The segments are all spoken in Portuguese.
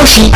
Roshi,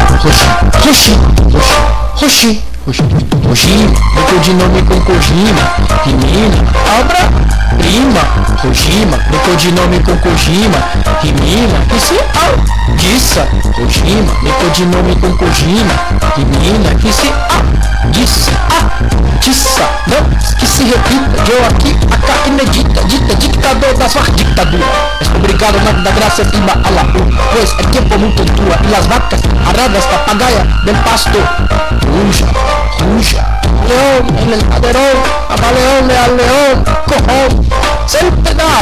meu codinome com Kojima, Rimina, obra-prima, Kojima, meu codinome com Kojima, Rimina, que se diça, Kojima, meu codinome com Kojima, Rimina, que se diça, não, que se repita, eu aqui, a inedita, ditador da sua ditadura. Obrigado, nome da graça de Baalahu, pois é tempo muito tua, e as vacas, aradas, papagaia, del pasto, ruja, leão, el ladrão, abaleão, leal, leão, corrão, sem pedal,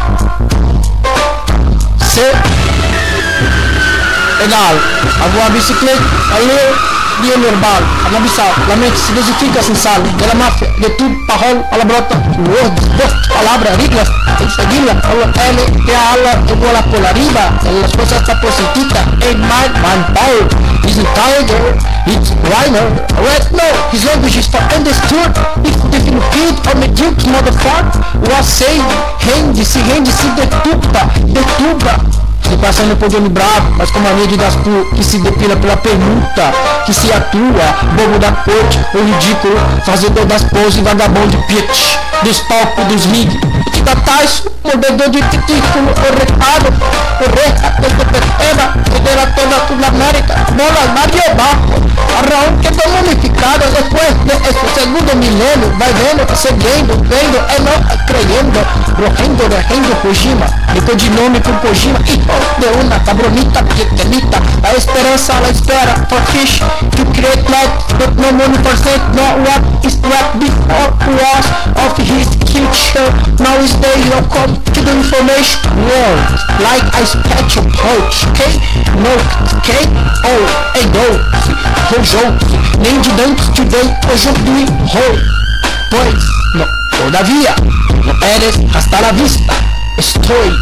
pedal, a voar bicicleta, ali, dia normal, a nabissal, la mente se dosifica sem sal, de la máfia, de tudo, parol, a la brota, word, post, palavra, reglas, enseguida, L, que a ala, igual a por arriba, las cosas está positita, ain't mine, man, power, he's a tiger, it's rhino, red, no, his language is for understood, if the Filipino or medíocre motherfucker, was saying, se rende, se detuba, se passando por game bravo, mas com mania de Gaspu, que se depila pela permuta, que se atua, bobo da corte, o ridículo, fazedor das poses, vagabundo de pitch, dos palcos, dos rig, que da Tyson, mordedor de título, o recado, do Petena, federator da Sul América, bola, Mario Barco, Raúl que é mumificado, depois desse segundo milênio, vai vendo, seguindo, vendo, não creyendo, Kojima, de codinome com Kojima, de una cabronita, pequenita, a esperança, a espera, for fish, to create light, but no money percent, not what is what before was of his future, now is day, you come to the information world, like I spatch of pouch, okay, no, okay, hey, Rojo, nem de dantes today, hoje eu doing pois, no, todavia, no eres hasta la vista, estoy,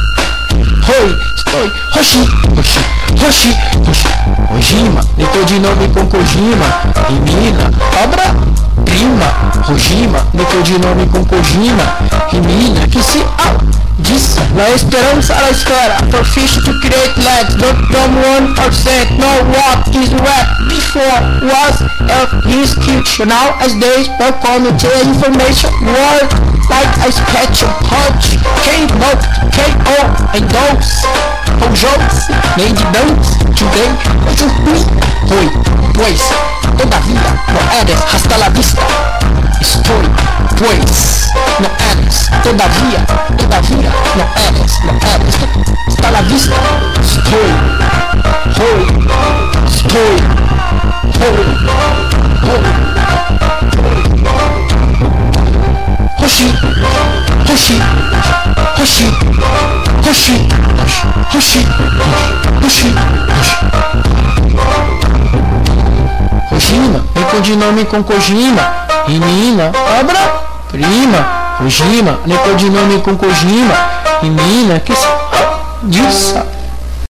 Kojima, de codinome com Kojima, Rimina, obra-prima, Kojima, de codinome com Kojima, Rimina, que se diz, na esperança a espera, for fish to create legs, not from 1%, no what is what before was of his future, now as days perform to information world, like a sketch of punch, K.O. and those, jogos, nem de dantes, today, hoje eu fui, pois, todavia, no eres, hasta la vista, estou, pois, no eres, todavia, no eres, hasta la vista, estou, Kojima, meu codinome com Kojima, Rimina, obra-prima, Kojima, meu codinome com Kojima, Rimina, que se diz.